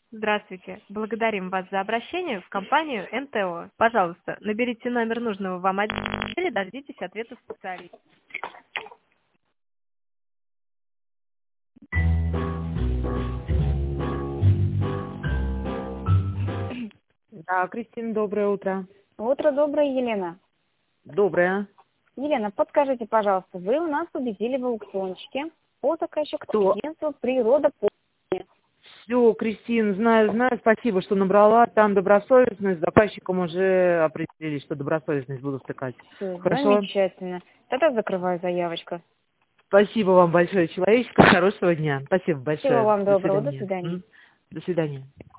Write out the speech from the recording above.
Здравствуйте. Благодарим вас за обращение в компанию НТО. Пожалуйста, наберите номер нужного вам отдела или дождитесь ответа специалиста. Да, Кристина, доброе утро. Утро доброе, Елена. Доброе. Елена, подскажите, пожалуйста, вы у нас победили в аукциончике по заказчику Кто? агентства «Природа». Все, Кристина, знаю, спасибо, что набрала. Там добросовестность, с заказчиком уже определили, что добросовестность буду втыкать. Всё, Хорошо? замечательно. Тогда закрываю заявочку. Спасибо вам большое, человеческое, хорошего дня. Спасибо Всего большое. вам До доброго. До свидания. свидания. До свидания.